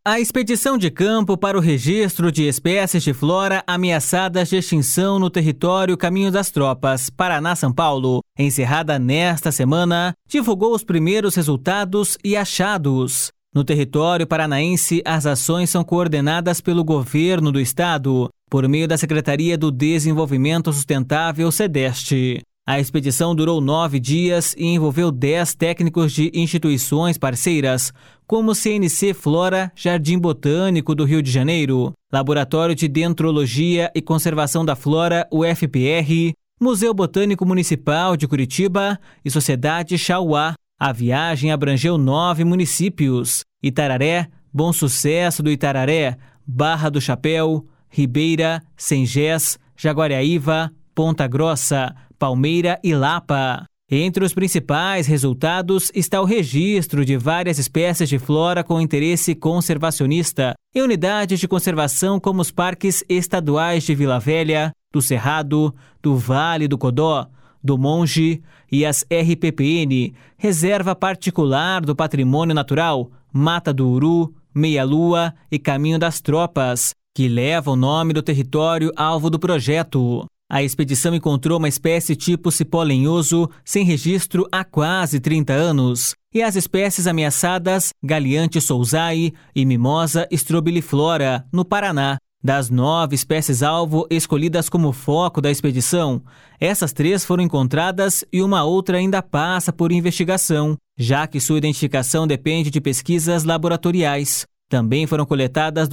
A expedição de campo para o registro de espécies de flora ameaçadas de extinção no território Caminho das Tropas, Paraná-São Paulo, encerrada nesta semana, divulgou os primeiros resultados e achados. No território paranaense, as ações são coordenadas pelo governo do estado, por meio da Secretaria do Desenvolvimento Sustentável, SEDEST. A expedição durou 9 dias e envolveu 10 técnicos de instituições parceiras, como o CNC Flora Jardim Botânico do Rio de Janeiro, Laboratório de Dendrologia e Conservação da Flora, UFPR, Museu Botânico Municipal de Curitiba e Sociedade Chauá. A viagem abrangeu 9 municípios: Itararé, Bom Sucesso do Itararé, Barra do Chapéu, Ribeira, Sengés, Jaguariaíva, Ponta Grossa, Palmeira e Lapa. Entre os principais resultados está o registro de várias espécies de flora com interesse conservacionista em unidades de conservação como os parques estaduais de Vila Velha, do Cerrado, do Vale do Codó, do Monge e as RPPN, Reserva Particular do Patrimônio Natural, Mata do Uru, Meia-Lua e Caminho das Tropas, que leva o nome do território alvo do projeto. A expedição encontrou uma espécie tipo cipó lenhoso sem registro há quase 30 anos e as espécies ameaçadas Galiante souzai e Mimosa strobiliflora, no Paraná. Das 9 espécies-alvo escolhidas como foco da expedição, essas 3 foram encontradas e uma outra ainda passa por investigação, já que sua identificação depende de pesquisas laboratoriais. Também foram coletadas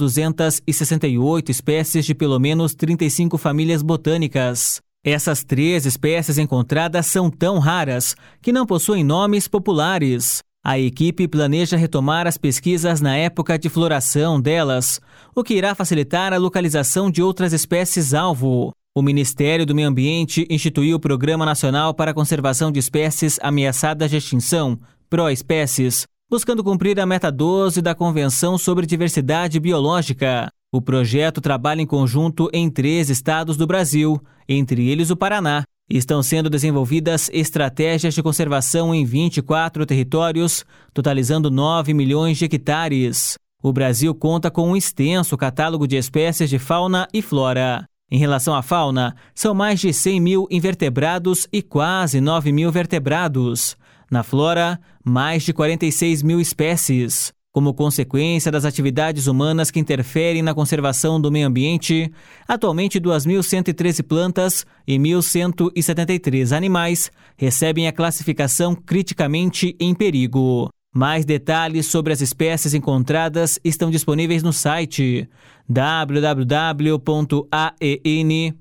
268 espécies de pelo menos 35 famílias botânicas. Essas 3 espécies encontradas são tão raras que não possuem nomes populares. A equipe planeja retomar as pesquisas na época de floração delas, o que irá facilitar a localização de outras espécies-alvo. O Ministério do Meio Ambiente instituiu o Programa Nacional para a Conservação de Espécies Ameaçadas de Extinção, PROEspécies, buscando cumprir a meta 12 da Convenção sobre Diversidade Biológica. O projeto trabalha em conjunto em 3 estados do Brasil, entre eles o Paraná. Estão sendo desenvolvidas estratégias de conservação em 24 territórios, totalizando 9 milhões de hectares. O Brasil conta com um extenso catálogo de espécies de fauna e flora. Em relação à fauna, são mais de 100 mil invertebrados e quase 9 mil vertebrados. Na flora, mais de 46 mil espécies. Como consequência das atividades humanas que interferem na conservação do meio ambiente, atualmente 2.113 plantas e 1.173 animais recebem a classificação criticamente em perigo. Mais detalhes sobre as espécies encontradas estão disponíveis no site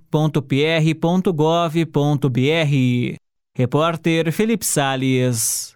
www.aen.pr.gov.br. Repórter Felipe Salles.